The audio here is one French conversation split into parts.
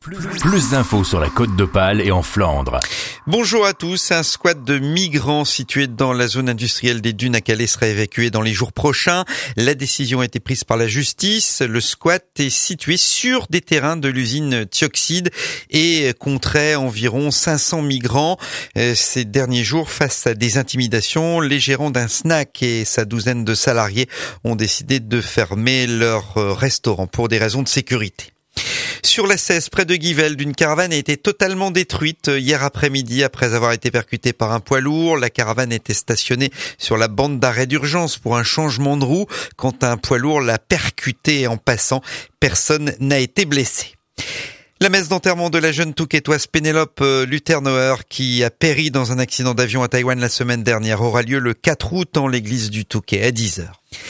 Plus d'infos sur la Côte d'Opale et en Flandre. Bonjour à tous. Un squat de migrants situé dans la zone industrielle des Dunes à Calais sera évacué dans les jours prochains. La décision a été prise par la justice. Le squat est situé sur des terrains de l'usine Thioxide et compterait environ 500 migrants. Ces derniers jours, face à des intimidations, les gérants d'un snack et sa douzaine de salariés ont décidé de fermer leur restaurant pour des raisons de sécurité. Sur la 16, près de Givelde, une caravane a été totalement détruite hier après-midi après avoir été percutée par un poids lourd. La caravane était stationnée sur la bande d'arrêt d'urgence pour un changement de roue. Quand un poids lourd l'a percutée en passant, personne n'a été blessé. La messe d'enterrement de la jeune touquetoise Pénélope Luternauer qui a péri dans un accident d'avion à Taïwan la semaine dernière aura lieu le 4 août en l'église du Touquet à 10h.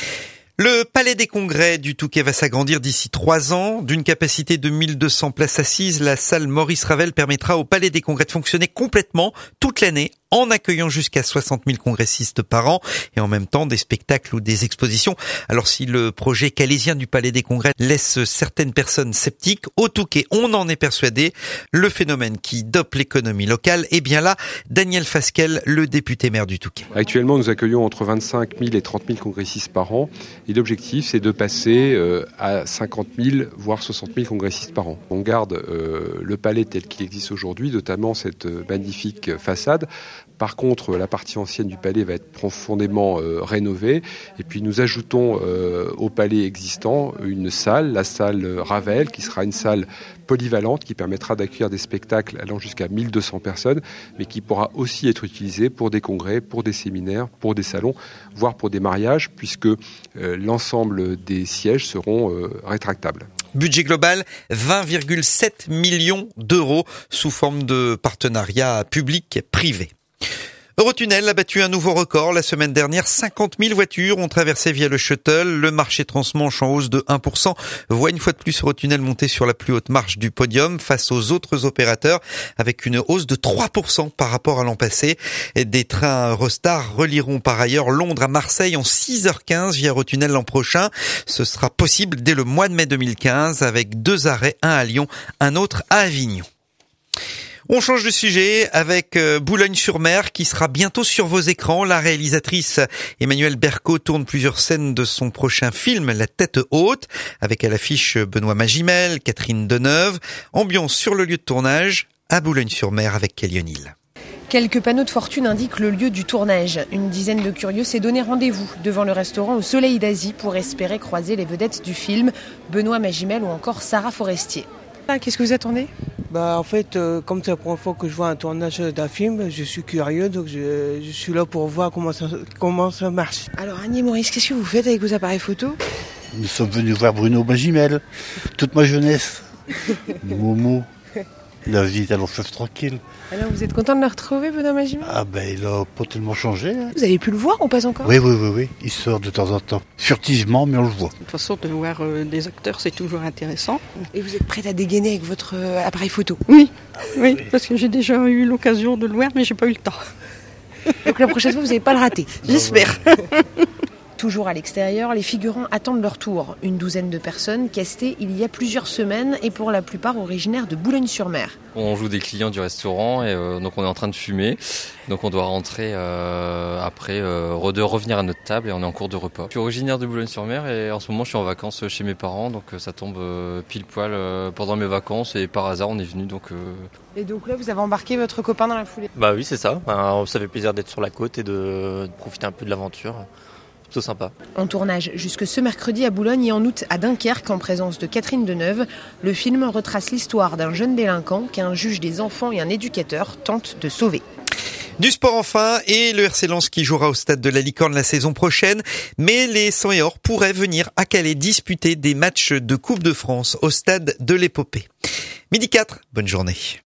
Le palais des congrès du Touquet va s'agrandir d'ici 3 ans. D'une capacité de 1200 places assises, la salle Maurice Ravel permettra au palais des congrès de fonctionner complètement toute l'année en accueillant jusqu'à 60 000 congressistes par an et en même temps des spectacles ou des expositions. Alors si le projet calaisien du palais des congrès laisse certaines personnes sceptiques, au Touquet, on en est persuadé. Le phénomène qui dope l'économie locale est bien là. Daniel Fasquelle, le député maire du Touquet. Actuellement, nous accueillons entre 25 000 et 30 000 congressistes par an. Et l'objectif, c'est de passer à 50 000, voire 60 000 congressistes par an. On garde le palais tel qu'il existe aujourd'hui, notamment cette magnifique façade. Par contre, la partie ancienne du palais va être profondément rénovée. Et puis nous ajoutons au palais existant une salle, la salle Ravel, qui sera une salle polyvalente qui permettra d'accueillir des spectacles allant jusqu'à 1200 personnes, mais qui pourra aussi être utilisée pour des congrès, pour des séminaires, pour des salons, voire pour des mariages, puisque l'ensemble des sièges seront rétractables. Budget global, 20,7 millions d'euros sous forme de partenariat public-privé. Eurotunnel a battu un nouveau record. La semaine dernière, 50 000 voitures ont traversé via le shuttle. Le marché transmanche en hausse de 1% voit une fois de plus Eurotunnel monter sur la plus haute marche du podium face aux autres opérateurs avec une hausse de 3% par rapport à l'an passé. Des trains Eurostar relieront par ailleurs Londres à Marseille en 6h15 via Eurotunnel l'an prochain. Ce sera possible dès le mois de mai 2015 avec 2 arrêts, un à Lyon, un autre à Avignon. On change de sujet avec Boulogne-sur-Mer qui sera bientôt sur vos écrans. La réalisatrice Emmanuelle Berco tourne plusieurs scènes de son prochain film La Tête Haute avec à l'affiche Benoît Magimel, Catherine Deneuve. Ambiance sur le lieu de tournage à Boulogne-sur-Mer avec Kelly O'Neill. Quelques panneaux de fortune indiquent le lieu du tournage. Une dizaine de curieux s'est donné rendez-vous devant le restaurant au Soleil d'Asie pour espérer croiser les vedettes du film, Benoît Magimel ou encore Sarah Forestier. Qu'est-ce que vous attendez ? En fait, comme c'est la première fois que je vois un tournage d'un film, je suis curieux, donc je suis là pour voir comment ça marche. Alors Annie et Maurice, qu'est-ce que vous faites avec vos appareils photo ? Nous sommes venus voir Bruno Magimel, toute ma jeunesse. Momo, la vie est à long fleuve tranquille. Alors vous êtes content de le retrouver, Benoît Magimel ? Il a pas tellement changé. Hein. Vous avez pu le voir ou pas encore ? Oui, il sort de temps en temps. Furtivement, mais on le voit. De toute façon, de voir des acteurs, c'est toujours intéressant. Et vous êtes prête à dégainer avec votre appareil photo ? Oui, parce que j'ai déjà eu l'occasion de le voir, mais j'ai pas eu le temps. Donc la prochaine fois, vous n'allez pas le rater ? J'espère. Toujours à l'extérieur, les figurants attendent leur tour. Une douzaine de personnes castées il y a plusieurs semaines et pour la plupart originaires de Boulogne-sur-Mer. On joue des clients du restaurant et donc on est en train de fumer. Donc on doit rentrer après, de revenir à notre table et on est en cours de repas. Je suis originaire de Boulogne-sur-Mer et en ce moment je suis en vacances chez mes parents. Donc ça tombe pile poil pendant mes vacances et par hasard on est venu. Et donc là vous avez embarqué votre copain dans la foulée ? Bah oui c'est ça, ça fait plaisir d'être sur la côte et de profiter un peu de l'aventure. C'est sympa. En tournage jusque ce mercredi à Boulogne et en août à Dunkerque en présence de Catherine Deneuve. Le film retrace l'histoire d'un jeune délinquant qu'un juge des enfants et un éducateur tentent de sauver. Du sport enfin et le RC Lens qui jouera au stade de la Licorne la saison prochaine. Mais les 100 et or pourraient venir à Calais disputer des matchs de Coupe de France au stade de l'Épopée. 12h04, bonne journée.